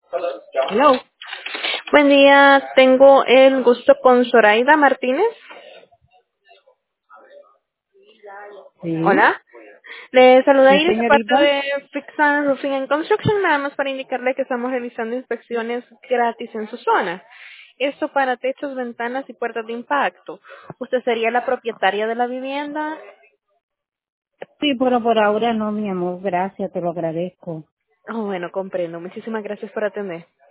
Hello. Buen día, tengo el gusto con Zoraida Martínez. Sí, Hola. Le saluda sí, Iris de parte señorita. de Fixan Roofing and Construction, nada más para indicarle que estamos realizando inspecciones gratis en su zona. Esto para techos, ventanas y puertas de impacto. ¿Usted sería la propietaria de la vivienda? Sí, pero por ahora no, mi amor. Gracias, te lo agradezco. Oh, bueno, comprendo. Muchísimas gracias por atender.